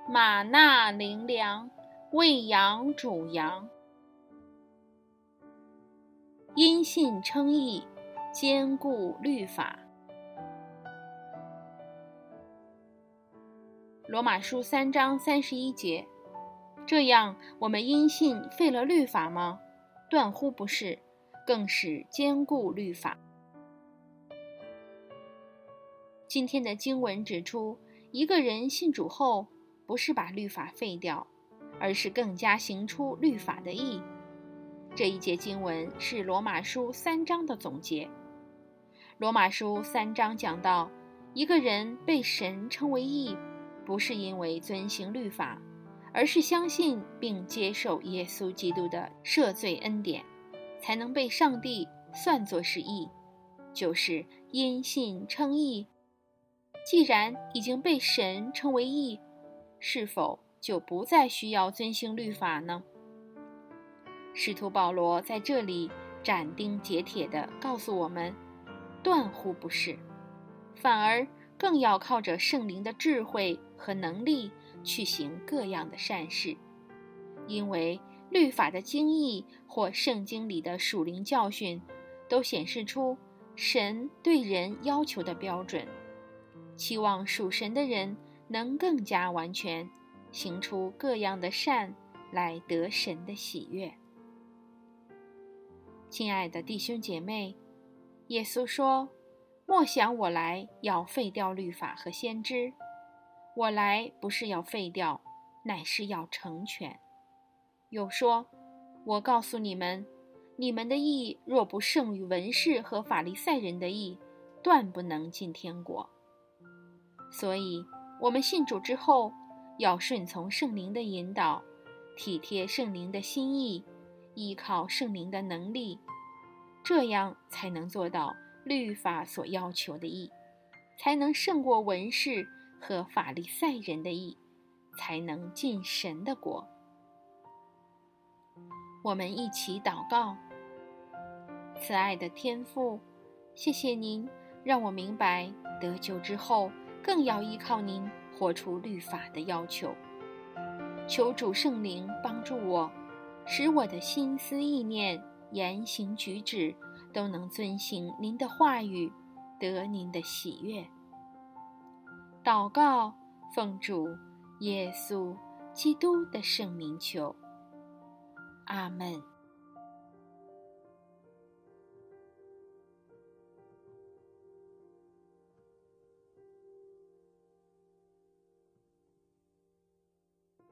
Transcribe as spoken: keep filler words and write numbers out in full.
玛纳灵粮，喂养主羊。因信称义，坚固律法。罗马书三章三十一节，这样我们因信废了律法吗？断乎不是，更是坚固律法。今天的经文指出，一个人信主后，不是把律法废掉，而是更加行出律法的义。这一节经文是罗马书三章的总结。罗马书三章讲到，一个人被神称为义，不是因为遵行律法，而是相信并接受耶稣基督的赦罪恩典，才能被上帝算作是义，就是因信称义。既然已经被神称为义，是否就不再需要遵行律法呢？使徒保罗在这里斩钉截铁地告诉我们，断乎不是，反而更要靠着圣灵的智慧和能力去行各样的善事。因为律法的经义或圣经里的属灵教训，都显示出神对人要求的标准，期望属神的人能更加完全，行出各样的善来得神的喜悦。亲爱的弟兄姐妹，耶稣说，莫想我来要废掉律法和先知，我来不是要废掉，乃是要成全。又说，我告诉你们，你们的义若不胜于文士和法利赛人的义，断不能进天国。所以我们信主之后，要顺从圣灵的引导，体贴圣灵的心意，依靠圣灵的能力，这样才能做到律法所要求的义，才能胜过文士和法利赛人的义，才能进神的国。我们一起祷告。慈爱的天父，谢谢您让我明白得救之后更要依靠您活出律法的要求。求主圣灵帮助我，使我的心思意念、言行举止都能遵行您的话语，得您的喜悦。祷告，奉主耶稣基督的圣名求，阿们。